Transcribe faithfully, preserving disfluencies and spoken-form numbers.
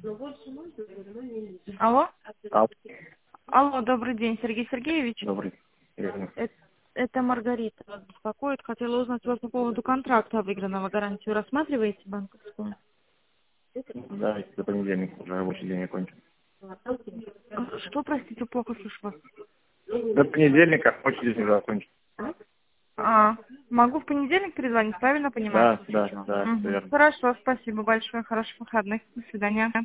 Алло? А, Алло, добрый день, Сергей Сергеевич. добрый. Верно. Это, это Маргарита вас беспокоит. Хотела узнать вас по поводу контракта выигранного гарантию. Рассматриваете банковскую? Да, если до понедельника уже рабочий день окончен. А, Что, простите, плохо слышу вас. До понедельника рабочий день уже окончен. А, могу в понедельник перезвонить, правильно понимаю? Да, да, да, все Мгм. верно. Хорошо, спасибо большое, хороших выходных. До свидания.